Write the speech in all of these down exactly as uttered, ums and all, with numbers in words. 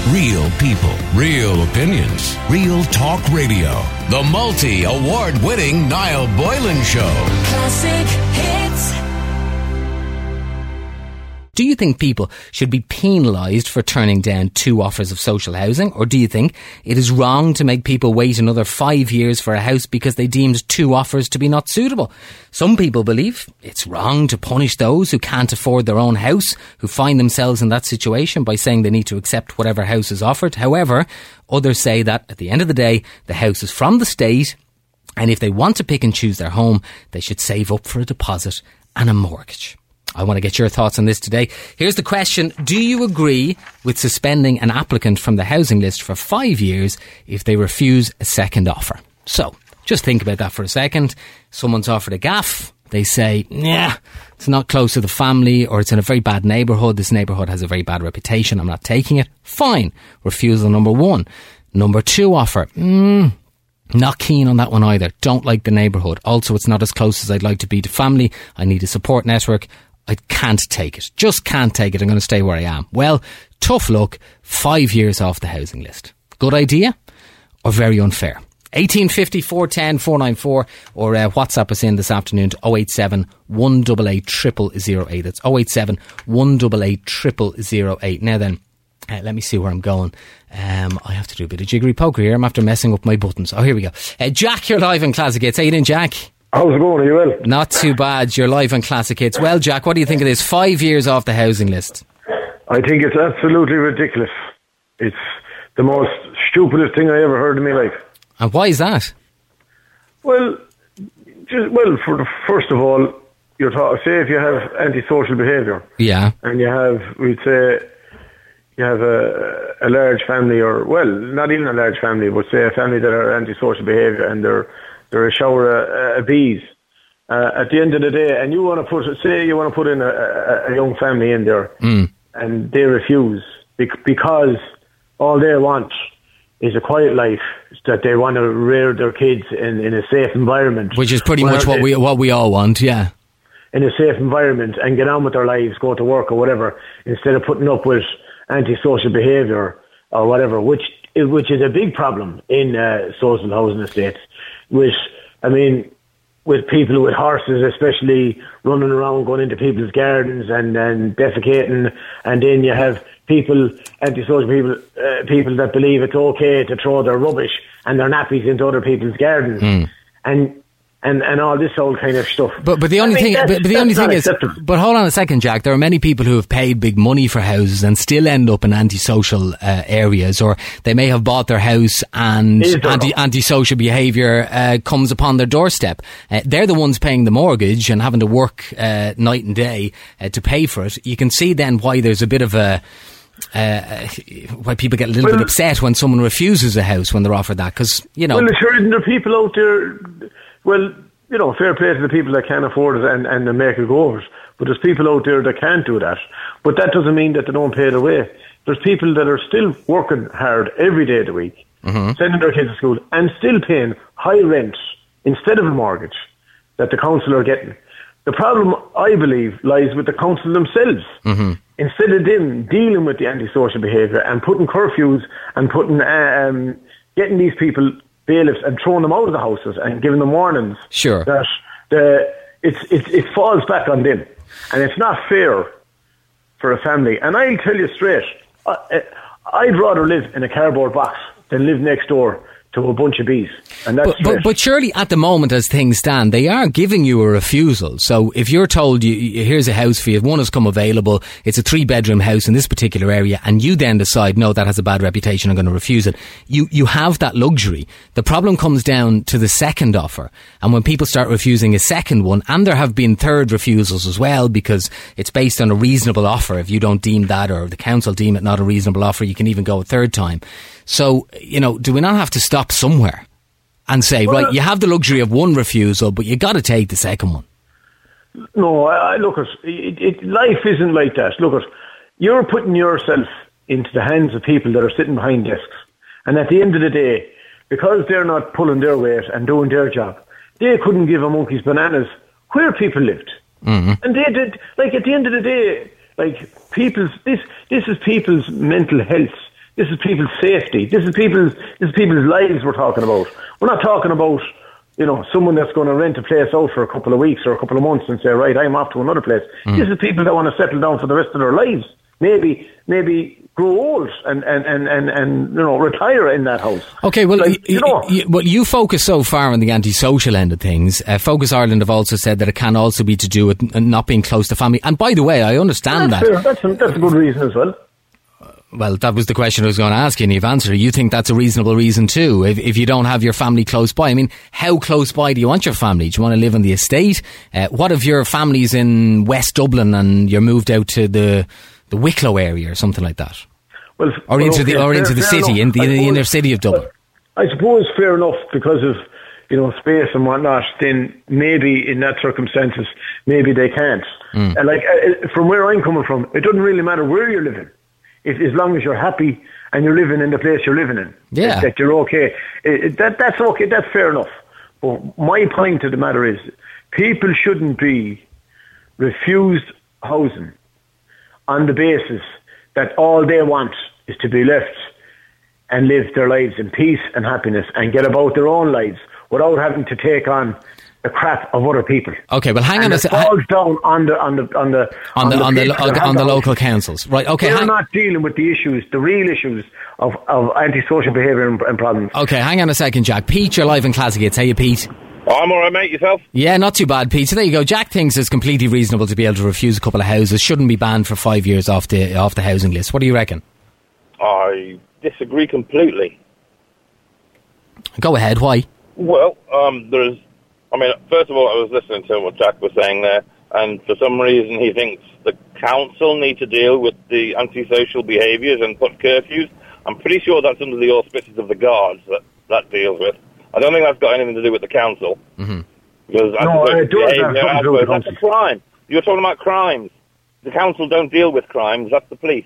Real people, real opinions, Real Talk Radio. The multi-award-winning Niall Boylan Show. Classic hits. Do you think people should be penalised for turning down two offers of social housing? Or do you think it is wrong to make people wait another five years for a house because they deemed two offers to be not suitable? Some people believe it's wrong to punish those who can't afford their own house, who find themselves in that situation, by saying they need to accept whatever house is offered. However, others say that at the end of the day, the house is from the state, and if they want to pick and choose their home, they should save up for a deposit and a mortgage. I want to get your thoughts on this today. Here's the question. Do you agree with suspending an applicant from the housing list for five years if they refuse a second offer? So, just think about that for a second. Someone's offered a gaff. They say, yeah, it's not close to the family, or it's in a very bad neighbourhood. This neighbourhood has a very bad reputation. I'm not taking it. Fine. Refusal number one. Number two offer. Mm, not keen on that one either. Don't like the neighbourhood. Also, it's not as close as I'd like to be to family. I need a support network. I can't take it. Just can't take it. I'm going to stay where I am. Well, tough luck. Five years off the housing list. Good idea or very unfair? eighteen fifty, four ten, four nine four or uh, WhatsApp us in this afternoon to oh eight seven, one eight eight, zero zero zero eight. That's oh eight seven, one eight eight, zero zero zero eight. Now then, uh, let me see where I'm going. Um, I have to do a bit of jiggery poker here. I'm after messing up my buttons. Oh, here we go. Uh, Jack, you're live in Classic Hits. How you doing, Jack? How's it going? Are you well? Not too bad. You're live on Classic Hits. Well, Jack, what do you think of this? Five years off the housing list. I think it's absolutely ridiculous. It's the most stupidest thing I ever heard in my life. And why is that? Well, just, well, for the, first of all, you're talking, say if you have antisocial behaviour. Yeah. And you have, we'd say, you have a, a large family, or, well, not even a large family, but say a family that are antisocial behaviour and they're They're a shower of, of bees. Uh, at the end of the day, and you want to put, say you want to put in a, a, a young family in there, mm. and they refuse because all they want is a quiet life, that they want to rear their kids in, in a safe environment. Which is pretty much what we what we all want, yeah. In a safe environment and get on with their lives, go to work or whatever, instead of putting up with antisocial behaviour or whatever, which which is a big problem in uh, social housing estates. With, I mean, with people with horses, especially running around, going into people's gardens and, and defecating, and then you have people, antisocial people, uh, people that believe it's okay to throw their rubbish and their nappies into other people's gardens, mm. and and and all this old kind of stuff. But but the only I mean, thing, but, but the only thing is, but hold on a second, Jack. There are many people who have paid big money for houses and still end up in antisocial uh, areas, or they may have bought their house and anti antisocial behaviour uh, comes upon their doorstep. Uh, they're the ones paying the mortgage and having to work uh, night and day uh, to pay for it. You can see then why there's a bit of a. Uh, why people get a little well, bit upset when someone refuses a house when they're offered that, because you know. Well, sure, isn't there people out there? Well, you know, fair play to the people that can afford it and, and make a go of it. But there's people out there that can't do that. But that doesn't mean that they don't pay their way. There's people that are still working hard every day of the week, mm-hmm. sending their kids to school, and still paying high rent instead of a mortgage that the council are getting. The problem, I believe, lies with the council themselves. Mm-hmm. Instead of them dealing with the antisocial behaviour and putting curfews and putting um, getting these people bailiffs and throwing them out of the houses and giving them warnings. Sure. That the it's, it's it falls back on them, and it's not fair for a family. And I'll tell you straight, I, I'd rather live in a cardboard box than live next door to a bunch of bees. And that's but, but, but surely at the moment as things stand, they are giving you a refusal. So if you're told, you, here's a house for you, one has come available, it's a three bedroom house in this particular area, and you then decide, no, that has a bad reputation, I'm going to refuse it. You, you have that luxury. The problem comes down to the second offer. And when people start refusing a second one, and there have been third refusals as well, because it's based on a reasonable offer. If you don't deem that, or the council deem it not a reasonable offer, you can even go a third time. So, you know, do we not have to stop somewhere and say, well, right, you have the luxury of one refusal, but you got to take the second one? No, I, I look at it, it. Life isn't like that. Look at you're putting yourself into the hands of people that are sitting behind desks, and at the end of the day, because they're not pulling their weight and doing their job, they couldn't give a monkey's bananas where people lived, mm-hmm. and they did. Like at the end of the day, like people's this this is people's mental health This is people's safety. This is people's this is people's lives we're talking about. We're not talking about, you know, someone that's going to rent a place out for a couple of weeks or a couple of months and say, right, I'm off to another place. Mm. This is people that want to settle down for the rest of their lives. Maybe, maybe grow old and, and, and, and, and you know, retire in that house. Okay, well, like, you, you know, you, well, you focus so far on the antisocial end of things. Uh, Focus Ireland have also said that it can also be to do with not being close to family. And by the way, I understand that's that. Fair. That's, a, that's a good reason as well. Well, that was the question I was going to ask you, and you've answered it. You think that's a reasonable reason too, if, if you don't have your family close by. I mean, how close by do you want your family? Do you want to live on the estate? Uh, what if your family's in West Dublin and you're moved out to the, the Wicklow area or something like that? Well, or well, into okay, the or fair, into the fair city, enough. in the, suppose, the inner city of Dublin? I suppose fair enough because of, you know, space and whatnot. Then maybe in that circumstances, maybe they can't. Mm. And like uh, from where I'm coming from, it doesn't really matter where you're living. If, as long as you're happy and you're living in the place you're living in, yeah. that, that you're okay. It, it, that that's okay. That's fair enough. But my point of the matter is, people shouldn't be refused housing on the basis that all they want is to be left and live their lives in peace and happiness and get about their own lives without having to take on the crap of other people. Okay, well, hang and on a it second. falls down on the on the on the on the on the, people on the, that on the have local councils, right? Okay, they're hang- not dealing with the issues, the real issues of, of antisocial behaviour and, and problems. Okay, hang on a second, Jack. Pete, you're live in Classic Hits. How you, Pete? Oh, I'm all right, mate. Yourself? Yeah, not too bad, Pete. So there you go. Jack thinks it's completely reasonable to be able to refuse a couple of houses. Shouldn't be banned for five years off the off the housing list. What do you reckon? I disagree completely. Go ahead. Why? Well, um, there's. I mean, first of all, I was listening to what Jack was saying there, and for some reason he thinks the council need to deal with the antisocial behaviours and put curfews. I'm pretty sure that's under the auspices of the guards that that deals with. I don't think that's got anything to do with the council. Mm-hmm. Because no, it does have something to do with the that's a crime. You're talking about crimes. The council don't deal with crimes. That's the police.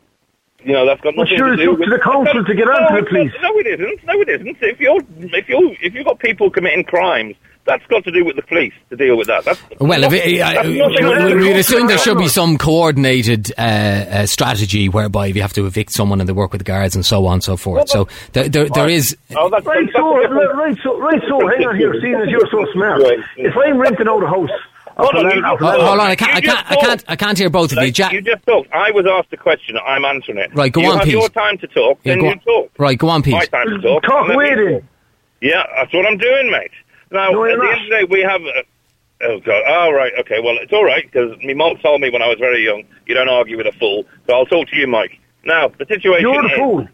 You know, that's got nothing well, sure, to do it's up with to the council to get no, onto the police. No, it isn't. No, it isn't. If you're, if you, if you've got people committing crimes, that's got to do with the police to deal with that. That's well, not, if it, uh, we, we'd assume there should be some coordinated uh, uh, strategy whereby if you have to evict someone and they work with the guards and so on and so forth. So there, there, there is. Oh, that's, right, that's so, right, so, right, so, hang on here. Seeing as you're so smart, if I'm renting out a house. Hold on, land, hold on, I can't, I can't, I can't, I can't hear both of like, you. Jack, you just talked. I was asked a question. I'm answering it. Right, go you on, have Pete. Your time to talk. Yeah, then you on. talk. Right, go on, Pete. My time to talk. Talk away then. Yeah, that's what I'm doing, mate. Now, no, at the end of the day, we have. Uh, oh God! Oh, right. Okay. Well, it's all right because my mum told me when I was very young, you don't argue with a fool. So I'll talk to you, Mike. Now, the situation. You're the is, fool.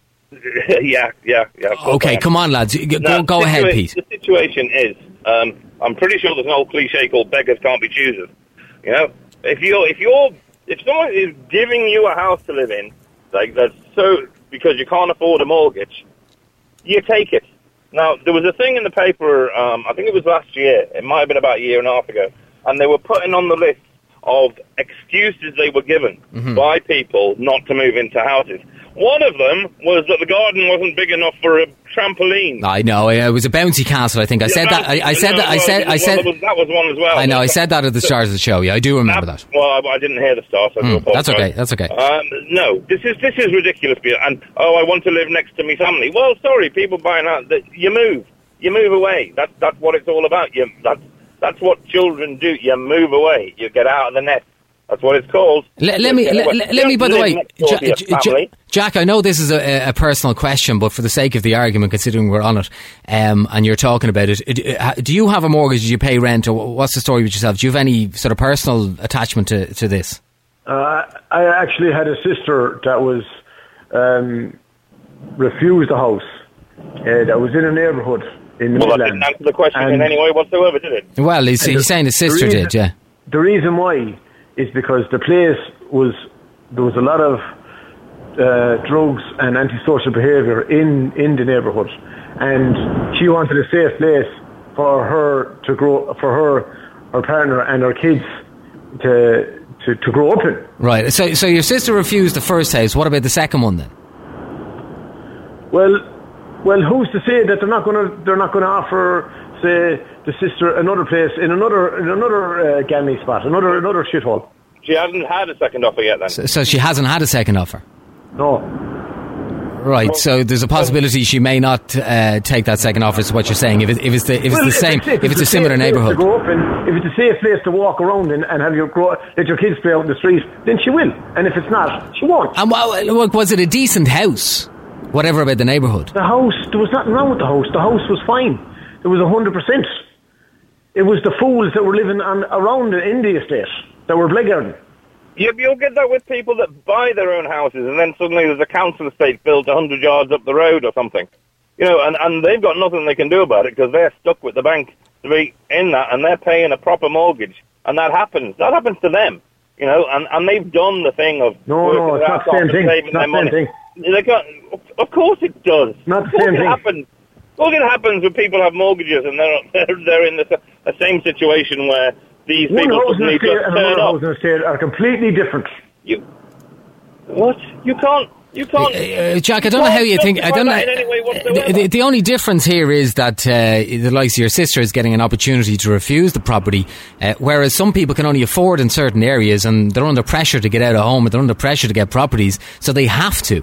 yeah, yeah, yeah. Okay, come on, lads. Go, now, go situa- ahead, Pete. The situation is, um, I'm pretty sure there's an old cliche called "beggars can't be choosers." You know, if you're, if you're, if someone is giving you a house to live in, like that's so because you can't afford a mortgage, you take it. Now, there was a thing in the paper, um, I think it was last year, it might have been about a year and a half ago, and they were putting on the list of excuses they were given mm-hmm. by people not to move into houses. One of them was that the garden wasn't big enough for a trampoline. I know, it was a bouncy castle, I think. I yeah, said that, I, I said no, that, I said, well, I said... That was, that was one as well. I know, I said that at the start of the show, yeah, I do remember that. that. Well, I, I didn't hear the start, so mm, that's okay, that's okay. Um, no, this is this is ridiculous. And, oh, I want to live next to my family. Well, sorry, people buying out, that you move. You move away. That's that's what it's all about. You that's that's what children do. You move away. You get out of the nest. That's what it's called. Let, let me, let, let, let me. By the way, J- J- Jack, I know this is a, a personal question, but for the sake of the argument, considering we're on it, um, and you're talking about it, do you have a mortgage? Do you pay rent, or what's the story with yourself? Do you have any sort of personal attachment to to this? Uh, I actually had a sister that was um, refused a house uh, that was in a neighbourhood. In the well, Midlands. that didn't answer the question and in any way whatsoever, did it? Well, he's, he's the, saying his sister reason, did, yeah. The reason why is because the place was, there was a lot of uh, drugs and antisocial behaviour in, in the neighbourhood, and she wanted a safe place for her to grow, for her, her partner and her kids to, to, to grow up in. Right, so, so your sister refused the first house, what about the second one then? Well, Well, who's to say that they're not going to they're not going to offer, say, the sister another place in another in another uh, gammy spot, another another shithole? She hasn't had a second offer yet, then. So, so she hasn't had a second offer. No. Right, so there's a possibility she may not uh, take that second offer, is what you're saying, if, it, if it's the, if it's Well, the if same, it's- if if it's it's a a similar safe place neighbourhood. to go up and if it's a safe place to walk around in and have your grow, let your kids play out in the street, then she will. And if it's not, she won't. And wa- wa- was it a decent house? Whatever about the neighbourhood. The house, there was nothing wrong with the house. The house was fine. It was a hundred percent. It was the fools that were living on around in the estate that were blackguarding. You, you'll get that with people that buy their own houses and then suddenly there's a council estate built one hundred yards up the road or something. You know, and, and they've got nothing they can do about it because they're stuck with the bank to be in that and they're paying a proper mortgage. And that happens. That happens to them. You know, and, and they've done the thing of... No, no, it's not the same thing. It's not the same thing. They got, of course it does. Not the Of course same it thing. happens. Look, it happens when people have mortgages and they're they're, they're in the, the same situation where these One people house in suddenly the just estate and turn another up. house in the estate are completely different. You what? You can't. You can't. Uh, Jack, I don't know how you think. I don't know. In any way whatsoever. The, the, the only difference here is that uh, the likes of your sister is getting an opportunity to refuse the property, uh, whereas some people can only afford in certain areas, and they're under pressure to get out of home, and they're under pressure to get properties, so they have to.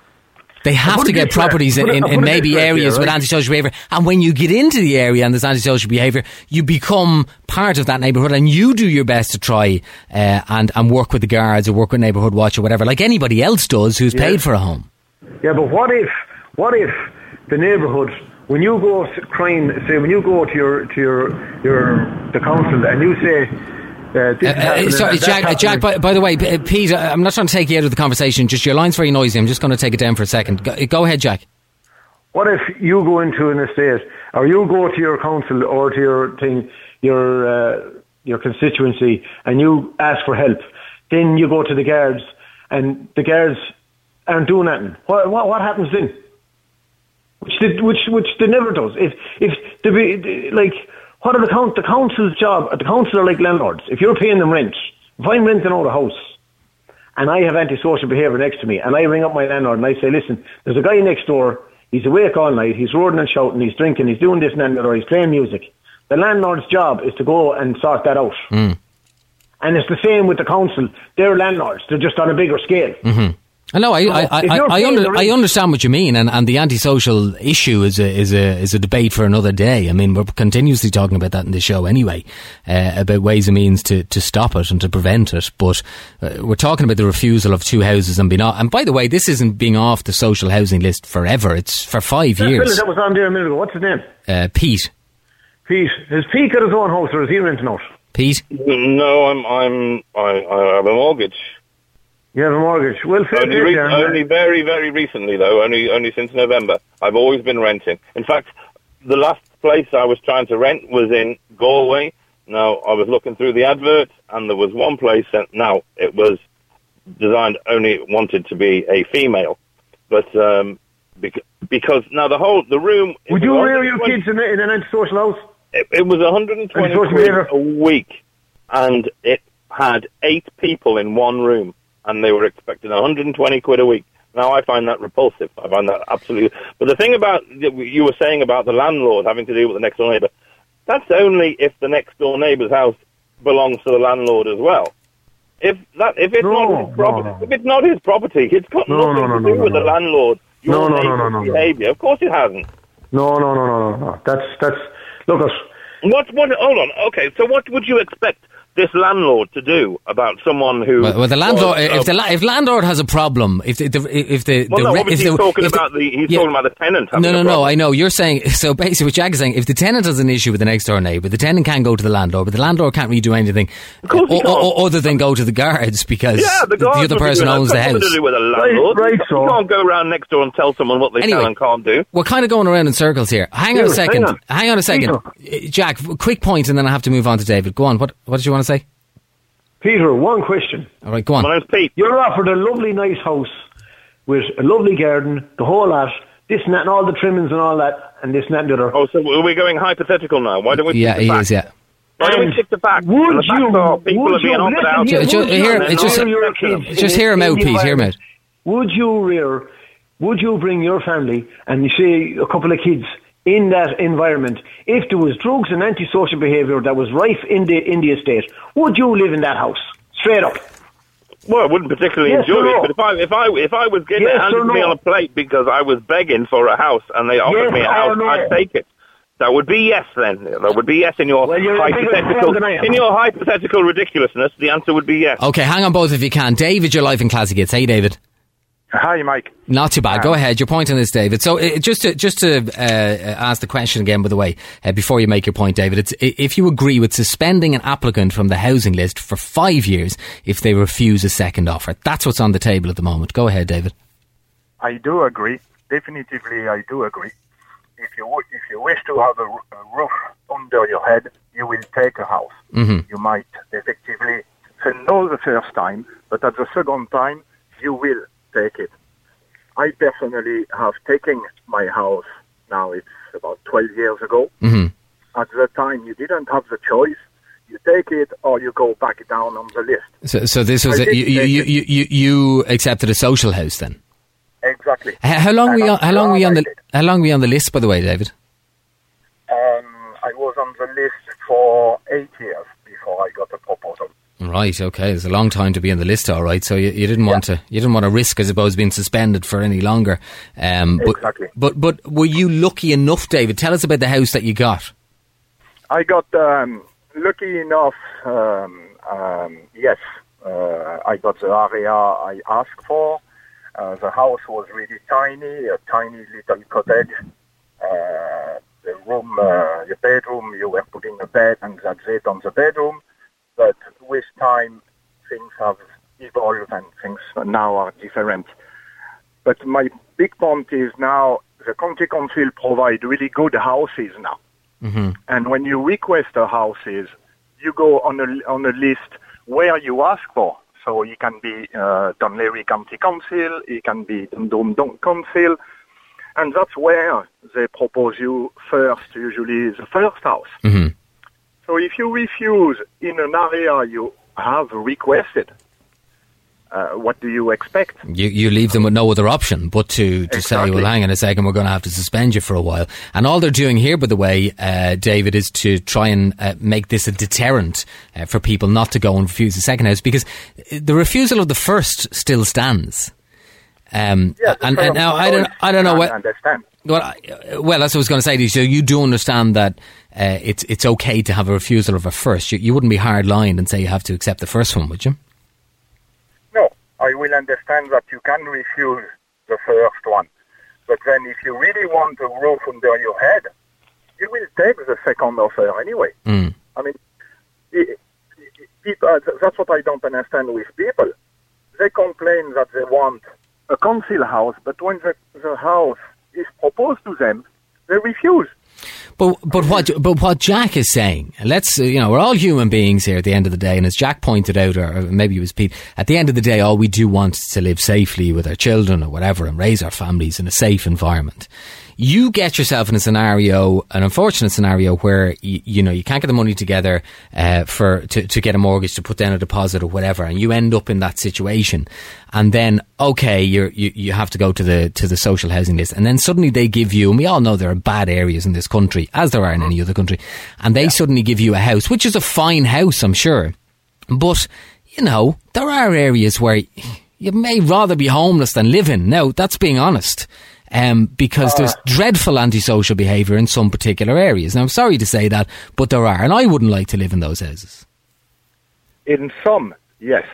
They have put to it get this way. properties in, Put it- in, I'll in put it maybe this way, areas yeah, with right? antisocial behaviour. And when you get into the area and there's antisocial behaviour, you become part of that neighbourhood and you do your best to try uh, and, and work with the guards or work with Neighbourhood Watch or whatever, like anybody else does who's Yeah. paid for a home. Yeah, but what if, what if the neighbourhood, when you go s- crying, say when you go to your to your your the council and you say, uh, this Uh, is uh, happening, sorry, and that's Jack, uh, Jack happening. by, by the way, P- uh, Pete, uh, I'm not trying to take you out of the conversation, just your line's very noisy. I'm just going to take it down for a second. Go, go ahead, Jack. What if you go into an estate, or you go to your council or to your thing, your uh, your constituency, and you ask for help? Then you go to the guards, and the guards aren't doing nothing. What what, what happens then? Which they, which which they never does. If if they be like, what are the count the council's job? The council are like landlords. If you're paying them rent, if I'm renting out a house, and I have antisocial behaviour next to me, and I ring up my landlord and I say, listen, there's a guy next door. He's awake all night, he's roaring and shouting, he's drinking, he's doing this and that, or he's playing music. The landlord's job is to go and sort that out. Mm. And it's the same with the council. They're landlords, they're just on a bigger scale. Mm-hmm. I know. I I, I, if I, you're I, paying under, the I rent- understand what you mean, and, and the antisocial issue is a is a is a debate for another day. I mean, we're continuously talking about that in the show anyway, uh, about ways and means to, to stop it and to prevent it. But uh, we're talking about the refusal of two houses and being off. And by the way, this isn't being off the social housing list forever. It's for five That years. fella that was on there a minute ago, what's his name? Uh, Pete, Pete. Has Pete got his own house or is he renting out? Pete. No, I'm I'm I, I have a mortgage. You have a mortgage. Well, fair Only, play, re- Darren. only very, very recently, though. Only, only since November. I've always been renting. In fact, the last place I was trying to rent was in Galway. Now, I was looking through the adverts, and there was one place. That, now, it was designed only wanted to be a female, but um, bec- because now the whole the room. it Would was you rear your one hundred twenty kids in, a, in an antisocial house? It, it was one hundred twenty Antisocial quid behaviour? a week, and it had eight people in one room. And they were expecting one hundred twenty quid a week. Now I find that repulsive. I find that absolutely. But the thing about you were saying about the landlord having to deal with the next door neighbour, that's only if the next door neighbour's house belongs to the landlord as well. If that, if it's No, not his property, no, no. if it's not his property, it's got No, nothing no, no, to no, do no, with no. the landlord. Your No, no, no, neighbour's no, no, no. behaviour. Of course, it hasn't. No, no, no, no, no, no. That's that's. Look, us. What? What? Hold on. Okay. So, what would you expect this landlord to do about someone who? Well, well the landlord. was, if uh, the la- if landlord has a problem, if the, the if the Well, the no, re- obviously if he's the, talking if the- about the he's yeah. talking about the tenant. Having No, a no, no. problem. I know you're saying. So basically, what Jack is saying, if the tenant has an issue with the next door neighbour, the tenant can go to the landlord, but the landlord can't really do anything Of course he o- can't. o- other than go to the guards because Yeah, the, the guards other would be person doing that. owns the It's got house. nothing to do with a landlord. Right, right, You so- can't go around next door and tell someone what they Anyway, can and can't do. We're kind of going around in circles here. Hang on a Dude, hang second. on. Hang on a second, Uh, Jack. Quick point, and then I have to move on to David. Go on. What What did you want to say? Peter, one question. All right, go on. My name's Pete. You're offered a lovely, nice house with a lovely garden, the whole lot, this and that, and all the trimmings and all that, and this and that and the other. Oh, so are we going hypothetical now? Why don't we? Yeah, stick he to is. facts? Yeah. Why don't we And stick to facts? would And the facts you- are people would are being you- offered listen out. here, Ju- ju- would you- here- and it's just- all your Excellent. kids Just in- hear him in out, the Pete. Hear him environment, Would you rear, would you bring your family and you say a couple of kids in that environment, if there was drugs and antisocial behaviour that was rife in the, in the estate, would you live in that house? Straight up. Well, I wouldn't particularly Yes enjoy or it, no? but if I if I if I was getting Yes it handed or to me no? on a plate because I was begging for a house and they offered Yes me a or house, no? I'd take it. That would be yes. Then that would be yes in your Well, you're a bigger hypothetical fool than I am. in your hypothetical ridiculousness. The answer would be yes. Okay, hang on both if you can. David, your life in classic hits. Hey, David. Hi, Mike. Not too bad. Go ahead. Your point on this, David. So, uh, just to just to uh, ask the question again, by the way, uh, before you make your point, David, it's if you agree with suspending an applicant from the housing list for five years if they refuse a second offer. That's what's on the table at the moment. Go ahead, David. I do agree. Definitively, I do agree. If you w- if you wish to have a, r- a roof under your head, you will take a house. Mm-hmm. You might effectively say no the first time, but at the second time, you will take it. I personally have taken my house, now it's about twelve years ago. Mm-hmm. At the time, you didn't have the choice. You take it or you go back down on the list. So, so this was I a, did you, you, take you, it. you, you accepted a social house then. Exactly. How, how long were you? And On, how I'm long were you on glad the? I did. How long were you on the list, by the way, David? Um, I was on the list for eight years before I got a proposal. Right. Okay. It's a long time to be on the list. All right. So you, you didn't want to. You didn't want to risk, I suppose, being suspended for any longer. Um, but, Exactly. But but were you lucky enough, David? Tell us about the house that you got. I got um, lucky enough, um, um, yes, uh, I got the area I asked for. Uh, the house was really tiny, a tiny little cottage. Uh, the room, uh, the bedroom, you were putting a bed and that's it on the bedroom. But with time, things have evolved and things now are different. But my big point is now the county council provide really good houses now. Mm-hmm. And when you request a houses, you go on a, on a list where you ask for. So it can be uh, Dunleary County Council, it can be Dundrum Dun- Council, and that's where they propose you first, usually the first house. Mm-hmm. So if you refuse in an area you have requested, uh, what do you expect? You you leave them with no other option but to, to say, Exactly. well, hang on a second, we're going to have to suspend you for a while. And all they're doing here, by the way, uh, David, is to try and uh, make this a deterrent uh, for people not to go and refuse the second house, because the refusal of the first still stands. Um, Yeah, the and, first and now I don't choice, I don't know I what. understand. Well, I, well, that's what I was going to say to you. So you do understand that uh, it's it's okay to have a refusal of a first. You, you wouldn't be hard lined and say you have to accept the first one, would you? No, I will understand that you can refuse the first one. But then if you really want a roof under your head, you will take the second offer anyway. Mm. I mean, it, it, people, uh, that's what I don't understand with people. They complain that they want a council house, but when the, the house is proposed to them, they refuse. But but what but what Jack is saying, let's uh, you know, we're all human beings here at the end of the day, and as Jack pointed out, or, or maybe it was Pete, at the end of the day, all we do want is to live safely with our children or whatever, and raise our families in a safe environment. You get yourself in a scenario, an unfortunate scenario, where you, you know you can't get the money together uh, for to, to get a mortgage, to put down a deposit or whatever, and you end up in that situation. And then, okay, you're, you you have to go to the to the social housing list, and then suddenly they give you, and we all know there are bad areas in this country, as there are in any other country, and they yeah. suddenly give you a house, which is a fine house, I'm sure, but you know there are areas where you may rather be homeless than live in. Now, that's being honest. Um, because there's dreadful antisocial behaviour in some particular areas. Now, I'm sorry to say that, but there are, and I wouldn't like to live in those houses. In some, yes.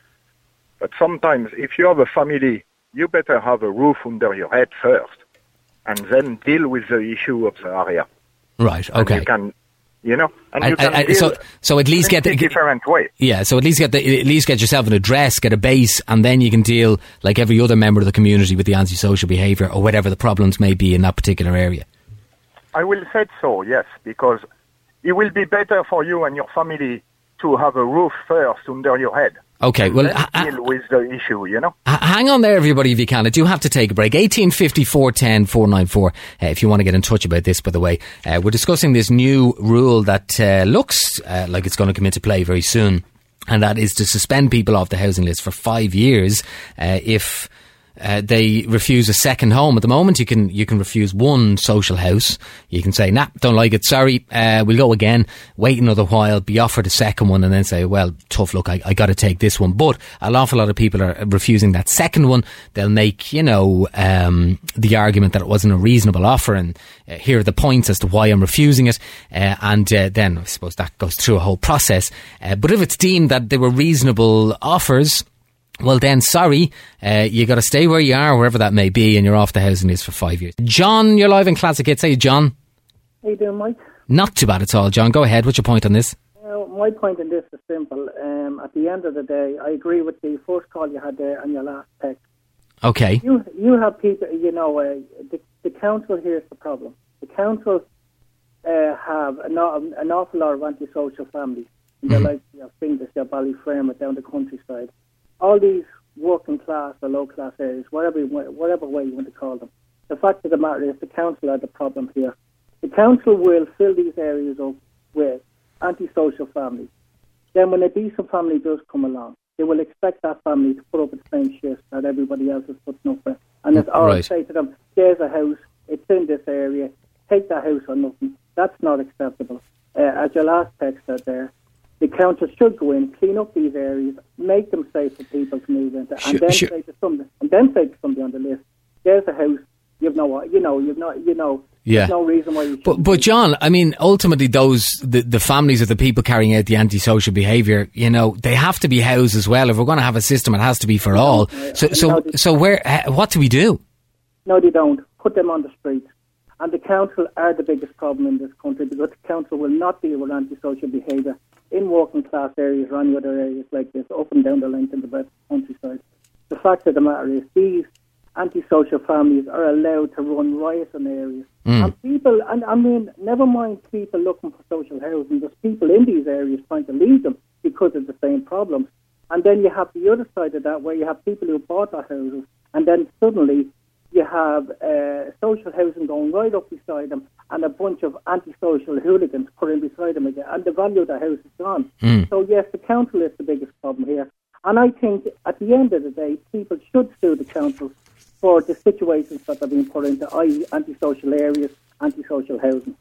But sometimes, if you have a family, you better have a roof under your head first, and then deal with the issue of the area. Right, and okay. You can, you know, and I, you can I, I, deal so, so at least get in the a different way. Yeah, so at least get the, at least get yourself an address, get a base, and then you can deal like every other member of the community with the antisocial behaviour or whatever the problems may be in that particular area. I will say so, yes, because it will be better for you and your family to have a roof first under your head. Okay, well, then uh, deal with the issue, you know. Uh, hang on there, everybody, if you can. I do have to take a break. eighteen fifty, four ten, four nine four. Uh, if you want to get in touch about this, by the way, uh, we're discussing this new rule that uh, looks uh, like it's going to come into play very soon, and that is to suspend people off the housing list for five years uh, if uh, they refuse a second home. At the moment, you can you can refuse one social house. You can say, nah, don't like it, sorry, uh, we'll go again, wait another while, be offered a second one, and then say, well, tough luck, I, I got to take this one. But an awful lot of people are refusing that second one. They'll make, you know, um, the argument that it wasn't a reasonable offer, and uh, here are the points as to why I'm refusing it. Uh, and uh, then I suppose that goes through a whole process. Uh, but if it's deemed that they were reasonable offers, well then, sorry, uh, you got to stay where you are, wherever that may be, and you're off the housing list for five years. John, you're live in Classic Hits. Hey, John. How you doing, Mike? Not too bad at all, John. Go ahead. What's your point on this? Uh, my point on this is simple. Um, at the end of the day, I agree with the first call you had there and your last text. Okay. You you have people, you know, uh, the, the council here is the problem. The council uh, have an, an awful lot of antisocial families. And they're like your Finglas, your Ballyfermot, down the countryside. All these working class or low class areas, whatever whatever way you want to call them. The fact of the matter is the council are the problem here. The council will fill these areas up with antisocial families. Then when a decent family does come along, they will expect that family to put up with the same shit that everybody else is putting up with. And it's all right. Say to them, there's a house, it's in this area, take that house or nothing. That's not acceptable. Uh, as your last text said there, the council should go in, clean up these areas, make them safe for people to move into, and sure, then sure. say to somebody, and then say to somebody on the list, there's a house. You've no, you know, you've not, you know. Yeah. There's no reason why you should. But, but John, I mean, ultimately, those the, the families of the people carrying out the antisocial behaviour, you know, they have to be housed as well. If we're going to have a system, it has to be for all. So, so, so, where? What do we do? No, they don't. Put them on the streets. And the council are the biggest problem in this country, because the council will not deal with antisocial behaviour in working class areas or any other areas like this, up and down the length and the breadth of the countryside. The fact of the matter is, these antisocial families are allowed to run riots in areas. Mm. And people, and I mean, never mind people looking for social housing, there's people in these areas trying to leave them because of the same problems. And then you have the other side of that, where you have people who bought their houses, and then suddenly you have uh, social housing going right up beside them, and a bunch of antisocial hooligans put in beside them again, and the value of the house is gone. Mm. So yes, the council is the biggest problem here. And I think at the end of the day, people should sue the council for the situations that are being put into, that is antisocial areas, antisocial housing.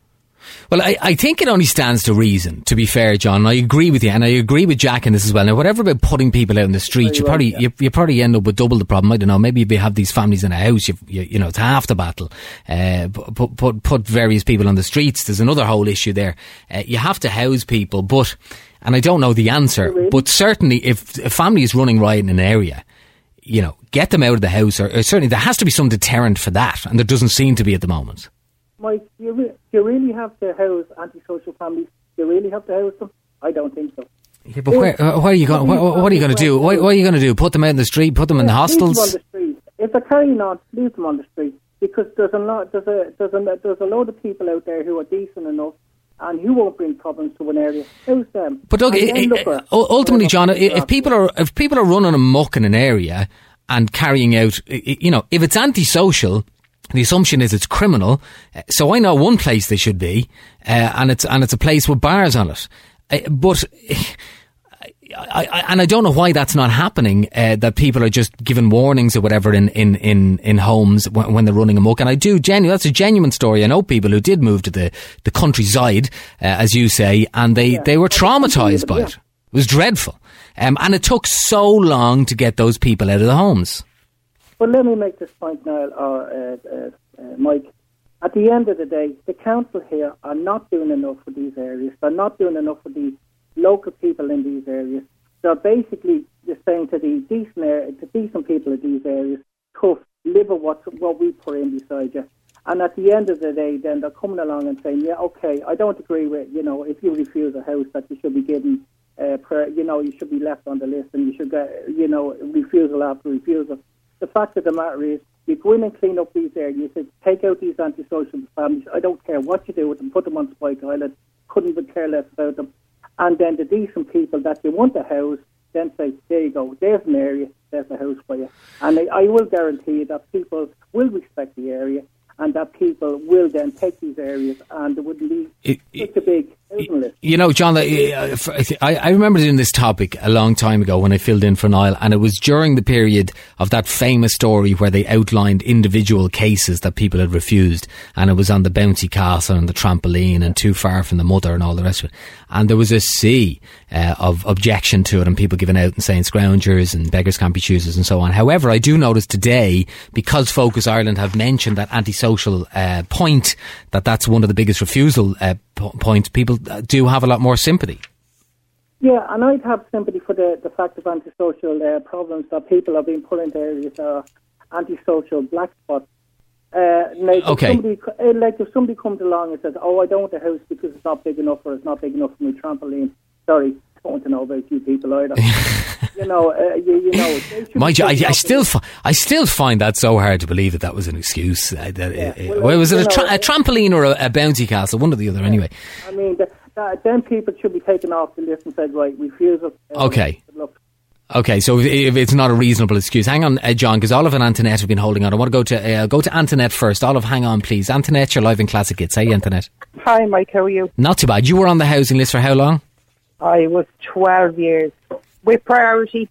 Well, I, I think it only stands to reason, to be fair, John. I agree with you, and I agree with Jack in this as well. Now, whatever about putting people out in the street, you right, probably yeah. you, you probably end up with double the problem. I don't know, maybe if you have these families in a house, you, you, you know, it's half the battle. Uh, put, put, put various people on the streets, there's another whole issue there. Uh, you have to house people, but, and I don't know the answer, really? But certainly if a family is running riot in an area, you know, get them out of the house, or, or certainly there has to be some deterrent for that, and there doesn't seem to be at the moment. Mike, do you, re- do you really have to house antisocial families? Do you really have to house them? I don't think so. Yeah, but where, uh, what are you going? What, what are you going to do? What, what are you going to do? Put them out in the street? Put them yeah, in the hostels? Leave them on the street. If they're carrying on, leave them on the street, because there's a lot, there's a there's a there's a load of people out there who are decent enough and who won't bring problems to an area. House them. But Doug, it, it, it, ultimately, John, if people are if people are running amok in an area and carrying out, you know, if it's antisocial, the assumption is it's criminal. So I know one place they should be, uh, and it's and it's a place with bars on it. Uh, but I, I, and I don't know why that's not happening. Uh, that people are just given warnings or whatever in in in, in homes when, when they're running amok. And I do genuine. That's a genuine story. I know people who did move to the the countryside, uh, as you say, and they, yeah. they were traumatised by it. It was dreadful, um, and it took so long to get those people out of the homes. But let me make this point now, uh, uh, uh, uh, Mike. At the end of the day, the council here are not doing enough for these areas. They're not doing enough for the local people in these areas. They're basically just saying to the decent, area, to decent people in these areas, tough, live with what, what we put in beside you. And at the end of the day, then they're coming along and saying, yeah, okay, I don't agree with, you know, if you refuse a house that you should be given, uh, per, you know, you should be left on the list and you should get, you know, refusal after refusal. The fact of the matter is, you go in and clean up these areas, you say, take out these antisocial families, I don't care what you do with them, put them on Spike Island, couldn't even care less about them. And then the decent people that you want a house, then say, there you go, there's an area, there's a house for you. And I, I will guarantee you that people will respect the area, and that people will then take these areas, and there wouldn't be it, such a big housing list. You know, John, I, I remember doing this topic a long time ago when I filled in for Niall, and it was during the period of that famous story where they outlined individual cases that people had refused, and it was on the bouncy castle and the trampoline and Too Far From the Mother and all the rest of it. And there was a sea uh, of objection to it, and people giving out and saying scroungers and beggars can't be choosers and so on. However, I do notice today, because Focus Ireland have mentioned that antisocial uh, point, that that's one of the biggest refusal uh, p- points, people do have a lot more sympathy. Yeah, and I'd have sympathy for the, the fact of antisocial uh, problems that people are being put into areas uh, antisocial black spots. Uh, like, okay. if somebody, uh, like if somebody comes along and says, oh, I don't want a house because it's not big enough or it's not big enough for my trampoline. Sorry, I don't want to know about you people either. you know, uh, you, you know. Mind you, I, I still, fi- I still find that so hard to believe that that was an excuse. Uh, that, yeah. uh, well, well, was it a, tra- know, a trampoline or a, a bouncy castle? One or the other, yeah. anyway. I mean, the, the, then people should be taken off the list and said, right, refuse it. Uh, Okay. Look. Okay, so if, if it's not a reasonable excuse, hang on, uh, John, because Olive and Antoinette have been holding on. I want to go to uh, go to Antoinette first. Olive, hang on, please. Antoinette, you're live in Classic Hits. Hey, Antoinette. Hi, Mike. How are you? Not too bad. You were on the housing list for how long? I was twelve years with priority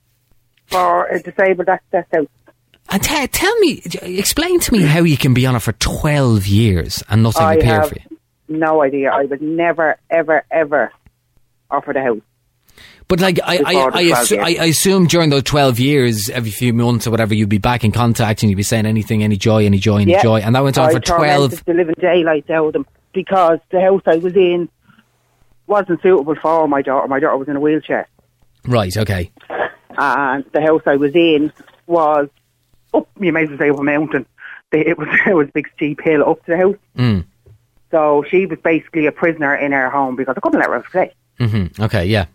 for a disabled access house. And t- tell me, explain to me how you can be on it for twelve years and nothing I appear have for you. No idea. I was never, ever, ever offered a house. But like, I, I, I, assu- I, I assume during those twelve years, every few months or whatever, you'd be back in contact and you'd be saying anything, any joy, any joy, any yeah. joy. And that went on I for twelve. to live in daylight out of them because the house I was in wasn't suitable for my daughter. My daughter was in a wheelchair. Right, okay. And the house I was in was up, you might as well say, up a mountain. It was, it was a big steep hill up to the house. Mm. So she was basically a prisoner in her home because I couldn't let her out play. Mm-hmm. Okay, yeah.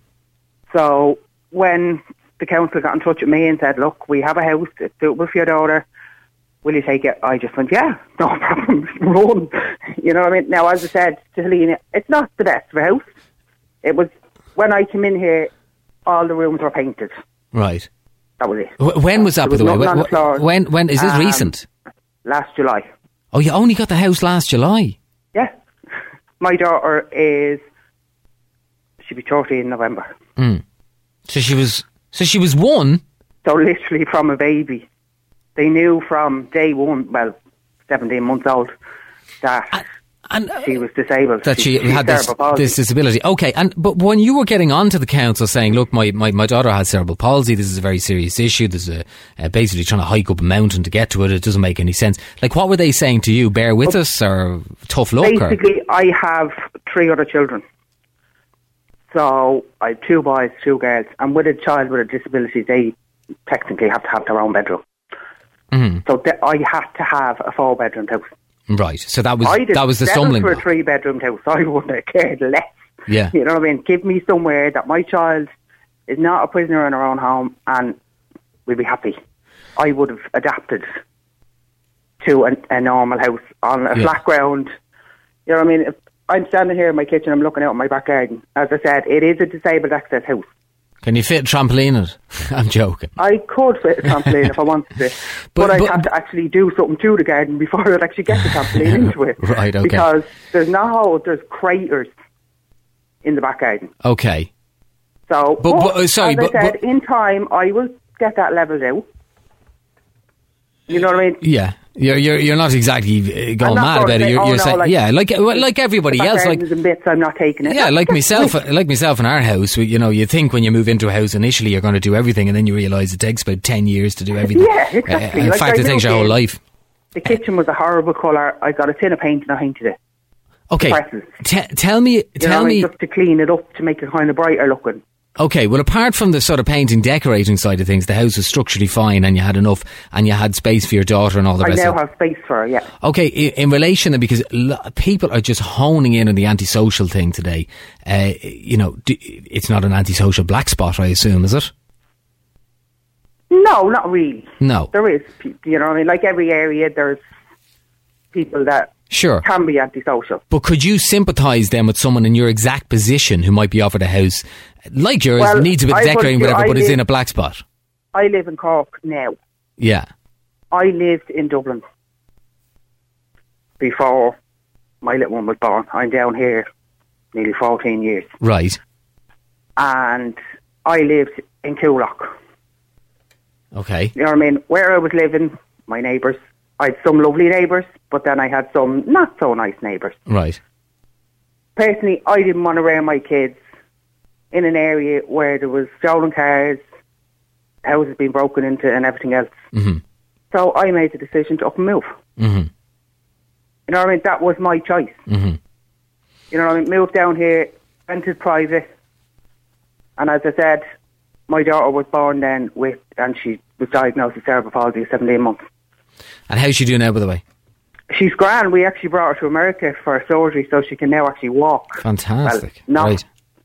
So when the council got in touch with me and said, look, we have a house, it's suitable for your daughter, will you take it? I just went, yeah, no problem, run. You know what I mean? Now, as I said to Helena, it's not the best of a house. It was, when I came in here, all the rooms were painted. Right. That was it. W- when was that, by the way? On the when, when, is this um, recent? Last July. Oh, you only got the house last July? Yeah. My daughter is, she'll be thirty in November. Mm. So she was, so she was one? So literally from a baby. They knew from day one, well, seventeen months old, that and, and, uh, she was disabled. That she, she had this, this disability. Okay, and but when you were getting on to the council saying, look, my, my, my daughter has cerebral palsy, this is a very serious issue, there's a, uh, basically trying to hike up a mountain to get to it, it doesn't make any sense. Like, what were they saying to you? Bear with well, us, or tough luck? Basically, or? I have three other children. So I have two boys, two girls, and with a child with a disability, they technically have to have their own bedroom. Mm-hmm. So th- I had to have a four-bedroom house. Right. So that was I did that was the stumbling for block. a three-bedroom house. I wouldn't have cared less. Yeah. You know what I mean? Give me somewhere that my child is not a prisoner in her own home, and we'd be happy. I would have adapted to a, a normal house on a yeah. flat ground. You know what I mean? If I'm standing here in my kitchen, I'm looking out in my back garden. As I said, it is a disabled access house. Can you fit a trampoline in it? I'm joking. I could fit a trampoline if I wanted to, but, but I'd but, have to actually do something to the garden before I'd actually get the trampoline into it. Right, okay. Because there's no, there's craters in the back garden. Okay. So, but, but, but sorry, as but, I said, but, in time, I will get that leveled out. You know what I mean? Yeah. You're you're you're not exactly going mad about it. You're, oh, you're no, saying like, yeah, like like everybody else. Like and bits, I'm not taking it. Yeah, like myself, like myself in our house. You know, you think when you move into a house initially you're going to do everything, and then you realise it takes about ten years to do everything. Yeah, exactly. Uh, in like fact, it takes your whole life. The kitchen was a horrible colour. I got a tin of paint and I painted it. Okay, T- tell me, tell you know, me, just to clean it up to make it kind of brighter looking. Okay, well, apart from the sort of painting, decorating side of things, the house was structurally fine, and you had enough, and you had space for your daughter and all the I rest. I now of it. have space for her. Yeah. Okay, in, in relation to, because people are just honing in on the antisocial thing today. Uh, you know, do, it's not an antisocial black spot, I assume, is it? No, not really. No, there is. You know, I mean, like every area, there's people that. Sure. Can be antisocial. But could you sympathise then with someone in your exact position who might be offered a house like yours, well, needs a bit of decorating, whatever, but live, is in a black spot? I live in Cork now. Yeah. I lived in Dublin before my little one was born. I'm down here nearly fourteen years. Right. And I lived in Coolock. Okay. You know what I mean? Where I was living, my neighbours, I had some lovely neighbours, but then I had some not so nice neighbours. Right. Personally, I didn't want to rear my kids in an area where there was stolen cars, houses being broken into and everything else. Mm-hmm. So I made the decision to up and move. Mm-hmm. You know what I mean? That was my choice. Mm-hmm. You know what I mean? Moved down here, rented private. And as I said, my daughter was born then with, and she was diagnosed with cerebral palsy at seventeen months. And how's she doing now, by the way? She's grand. We actually brought her to America for surgery so she can now actually walk. Fantastic. Well, not right.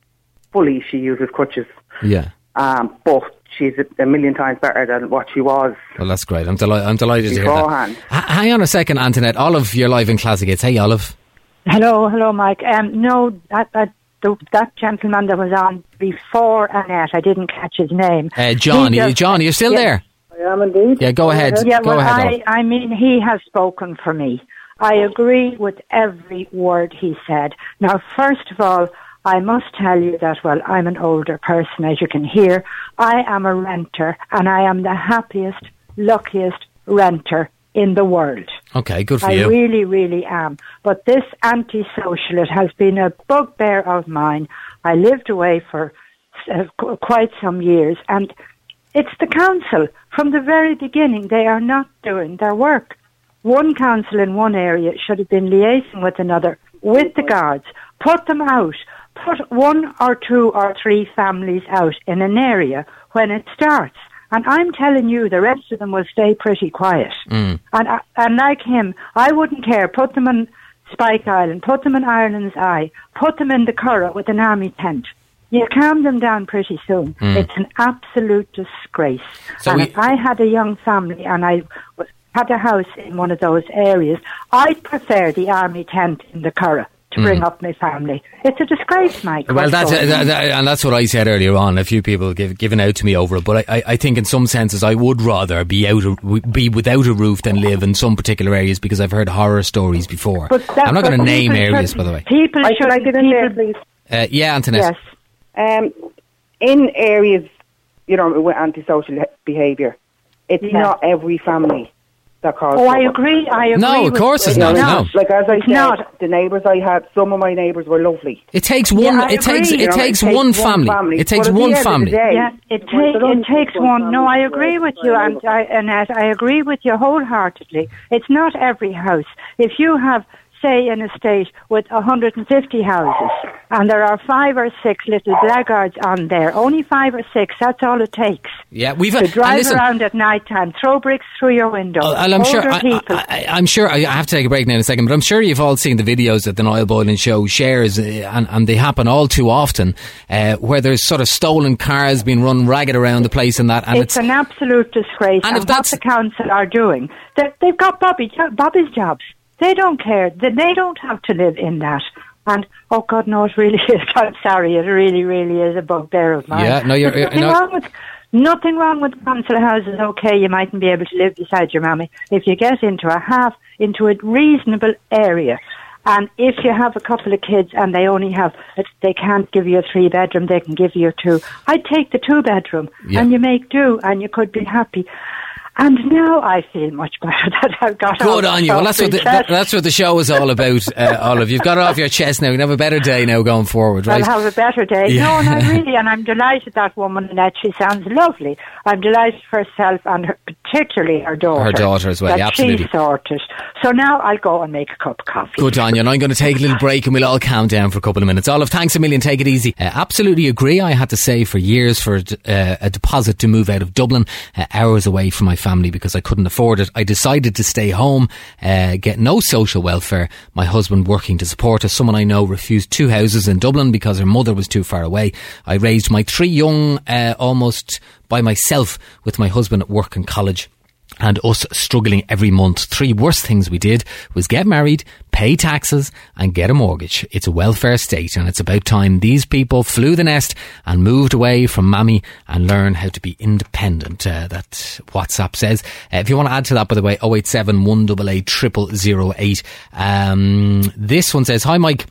fully, she uses crutches. Yeah. Um, but she's a, a million times better than what she was. Well, that's great. I'm, deli- I'm delighted to hear that. Beforehand. H- hang on a second, Antoinette. Olive, you're live in Classic Hits. Hey, Olive. Hello, hello, Mike. Um, no, that, that, the, that gentleman that was on before Annette, I didn't catch his name. Uh, John, He you, does- John, you're still yeah. there? I am indeed. Yeah, go ahead. Yeah, go well, ahead, I, Olive. I mean, he has spoken for me. I agree with every word he said. Now, first of all, I must tell you that, well, I'm an older person, as you can hear. I am a renter, and I am the happiest, luckiest renter in the world. Okay, good for I you. really, really am. But this anti-social, it has been a bugbear of mine. I lived away for uh, qu- quite some years, and it's the council. From the very beginning, they are not doing their work. One council in one area should have been liaising with another, with the guards, put them out, put one or two or three families out in an area when it starts. And I'm telling you, the rest of them will stay pretty quiet. Mm. And I, and like him, I wouldn't care. Put them in Spike Island, put them in Ireland's Eye, put them in the Curragh with an army tent. You calm them down pretty soon. Mm. It's an absolute disgrace. So and we- if I had a young family and I was, had a house in one of those areas, I'd prefer the army tent in the Curragh to bring Mm. up my family. It's a disgrace, Mike. Well, what's that's going that, on. that, and that's what I said earlier on. A few people give given out to me over it, but I, I, I think in some senses I would rather be out of, be without a roof than live in some particular areas because I've heard horror stories before. But that- I'm not going to but name people areas, should- by the way. People I should should I get in there, people- please? Uh, yeah, Antoinette. Yes. Um, in areas, you know, with antisocial behaviour, it's Yeah. not every family that causes Oh, I trouble. agree. I agree. No, of with course you. it's not, no. Like as I It's said, not. the neighbours I had, some of my neighbours were lovely. It takes one. I it takes. agree. It You know, takes it takes one one family. family. It takes But at the one end of the family. day- Yeah, it, Well, ta- they don't it takes take one one. No, I family, agree so with it's you, very and I, Annette, I agree with you wholeheartedly. It's not every house. If you have, say, an estate with one hundred fifty houses, and there are five or six little blackguards on there, only five or six, that's all it takes. Yeah, we've. To and drive listen, around at night time, throw bricks through your window. Uh, and I'm Older sure. I, people. I, I, I'm sure. I have to take a break now in a second, but I'm sure you've all seen the videos that the Niall Boylan Show shares, uh, and, and they happen all too often, uh, where there's sort of stolen cars being run ragged around the place and that. And it's, it's, an absolute disgrace. And And, if what that's- the council are doing, they, they've got Bobby, Bobby's jobs. They don't care. They, they don't have to live in that. And, oh God, no, it really is. I'm sorry, it really, really is a bugbear of mine. Yeah, no, you're- There's you're- nothing, no. wrong with, nothing wrong with council houses. Okay, you mightn't be able to live beside your mammy. If you get into a half, into a reasonable area, and if you have a couple of kids and they only have, they can't give you a three bedroom, they can give you a two. I'd take the two bedroom, Yeah. and you make do, and you could be happy. And now I feel much better that I've got all Good this on you. Well, off that's what my the, that, chest. that's what the show is all about, uh, Olive. You've got it off your chest now. You can have a better day now going forward, right? I'll have a better day. Yeah. No, and I really, and I'm delighted that woman, Annette, she sounds lovely. I'm delighted for herself and her, particularly her daughter. Her daughter as well, that yeah, absolutely. She sorted. So now I'll go and make a cup of coffee. Good on you. And I'm going to take a little break and we'll all calm down for a couple of minutes. Olive, thanks a million. Take it easy. Uh, absolutely agree. I had to save for years for uh, a deposit to move out of Dublin, uh, hours away from my family because I couldn't afford it. I decided to stay home, uh, get no social welfare. My husband working to support us. Someone I know refused two houses in Dublin because her mother was too far away. I raised my three young, uh, almost by myself with my husband at work and college. And us struggling every month. Three worst things we did was get married, pay taxes and get a mortgage. It's a welfare state and it's about time these people flew the nest and moved away from mammy and learn how to be independent. Uh, that WhatsApp says. Uh, if you want to add to that, by the way, oh eight seven, one eight eight, zero zero zero eight. Um, this one says, hi Mike.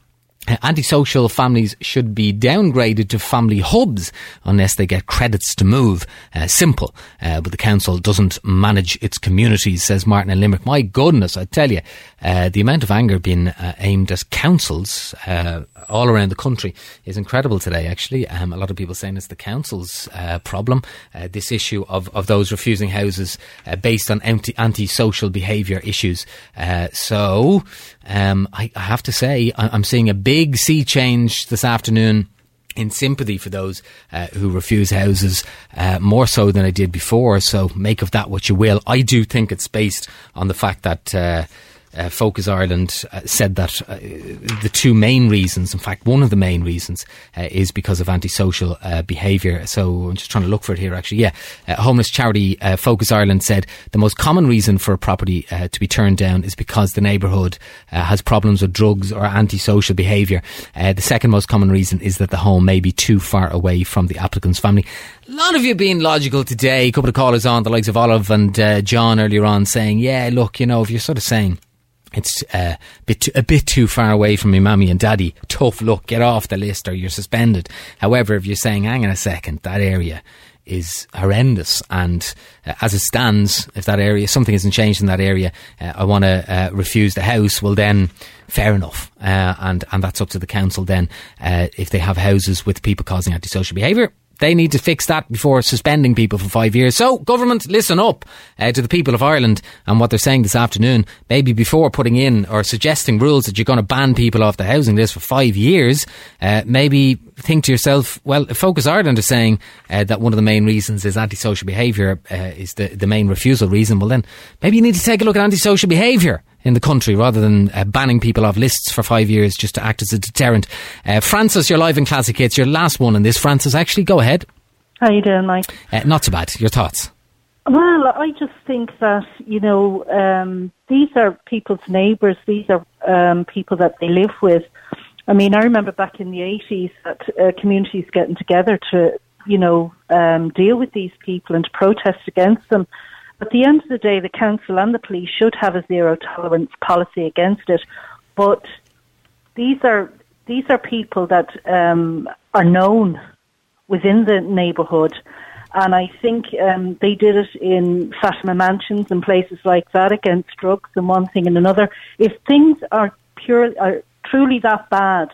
Uh, antisocial families should be downgraded to family hubs unless they get credits to move. Uh, simple. Uh, but the council doesn't manage its communities, says Martin in Limerick. My goodness, I tell you, uh, the amount of anger being uh, aimed at councils uh, all around the country is incredible today, actually. Um, a lot of people saying it's the council's uh, problem. Uh, this issue of, of those refusing houses uh, based on anti- anti-social behaviour issues. Uh, so, um, I, I have to say, I, I'm seeing a big sea change this afternoon in sympathy for those uh, who refuse houses, uh, more so than I did before. So make of that what you will. I do think it's based on the fact that uh, Uh, Focus Ireland uh, said that uh, the two main reasons, in fact one of the main reasons, uh, is because of antisocial uh, behaviour. So I'm just trying to look for it here actually. Yeah, uh, homeless charity uh, Focus Ireland said the most common reason for a property uh, to be turned down is because the neighbourhood uh, has problems with drugs or antisocial behaviour. Uh, the second most common reason is that the home may be too far away from the applicant's family. A lot of you being logical today. A couple of callers on, the likes of Olive and uh, John earlier on, saying, yeah, look, you know, if you're sort of saying it's uh, a bit too, a bit too far away from your mummy and daddy, tough luck, get off the list or you're suspended. However, if you're saying, hang on a second, that area is horrendous, and uh, as it stands, if that area, something hasn't changed in that area, uh, I want to uh, refuse the house, well then, fair enough. Uh, and, and that's up to the council then. Uh, if they have houses with people causing antisocial behaviour, they need to fix that before suspending people for five years. So, government, listen up uh, to the people of Ireland and what they're saying this afternoon. Maybe before putting in or suggesting rules that you're going to ban people off the housing list for five years, uh, maybe think to yourself, well, if Focus Ireland is saying uh, that one of the main reasons is antisocial behaviour, uh, is the, the main refusal reason, well then, maybe you need to take a look at antisocial behaviour in the country rather than uh, banning people off lists for five years just to act as a deterrent. Uh, Francis, you're live in Classic Hits. Your last one in this. Francis, actually, go ahead. How you doing, Mike? Uh, not so bad. Your thoughts? Well, I just think that, you know, um, these are people's neighbours. These are um, people that they live with. I mean, I remember back in the eighties that uh, communities getting together to, you know, um, deal with these people and to protest against them. At the end of the day, the council and the police should have a zero tolerance policy against it. But these are these are people that um, are known within the neighbourhood, and I think um, they did it in Fatima Mansions and places like that against drugs and one thing and another. If things are pure, are truly that bad,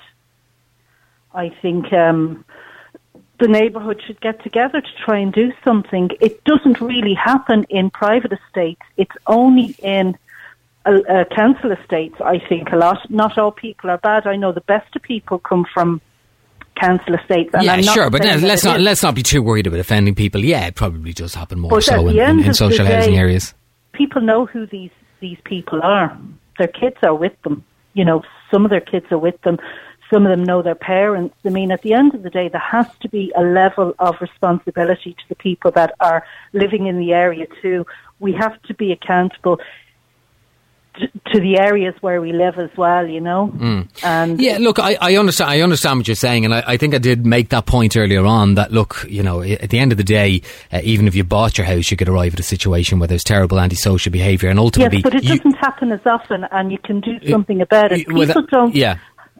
I think Um, the neighbourhood should get together to try and do something. It doesn't really happen in private estates. It's only in uh, uh, council estates, I think, a lot. Not all people are bad. I know the best of people come from council estates. And yeah, I'm not sure, but saying let's not is. let's not be too worried about offending people. Yeah, it probably does happen more But so at in, the end in, in of social the housing day, areas. People know who these, these people are. Their kids are with them. You know, some of their kids are with them. Some of them know their parents. I mean, at the end of the day, there has to be a level of responsibility to the people that are living in the area too. We have to be accountable to, to the areas where we live as well, you know. Mm. And yeah, look, I, I understand. I understand what you're saying, and I, I think I did make that point earlier on. That look, you know, at the end of the day, uh, even if you bought your house, you could arrive at a situation where there's terrible antisocial behaviour, and ultimately, yes, but it you, doesn't happen as often, and you can do something about it. People that, don't. Yeah.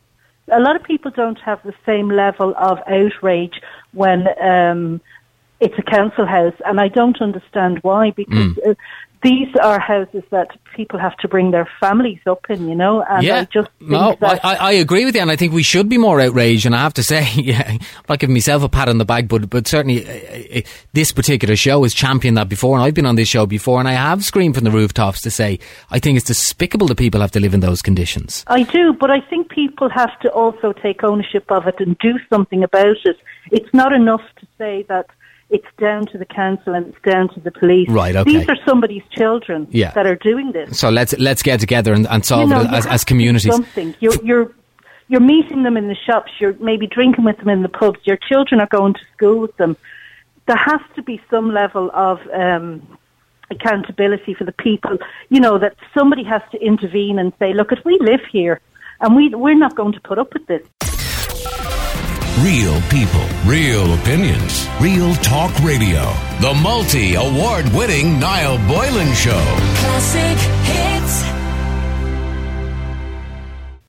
A lot of people don't have the same level of outrage when um, it's a council house, and I don't understand why, because mm. uh, these are houses that people have to bring their families up in, you know, and yeah. I just think no, that... I, I agree with you, and I think we should be more outraged, and I have to say, yeah, I'm not giving myself a pat on the back, but, but certainly uh, uh, this particular show has championed that before, and I've been on this show before, and I have screamed from the rooftops to say, I think it's despicable that people have to live in those conditions. I do, but I think people have to also take ownership of it and do something about it. It's not enough to say that it's down to the council and it's down to the police. Right, okay. These are somebody's children yeah. that are doing this. So let's let's get together and, and solve you know, it as, as communities. Something. You're, you're, you're meeting them in the shops, you're maybe drinking with them in the pubs, your children are going to school with them. There has to be some level of um, accountability for the people, you know, that somebody has to intervene and say, look, if we live here and we, we're not going to put up with this. Real people, real opinions, real talk radio. The multi-award winning Niall Boylan Show. Classic hits.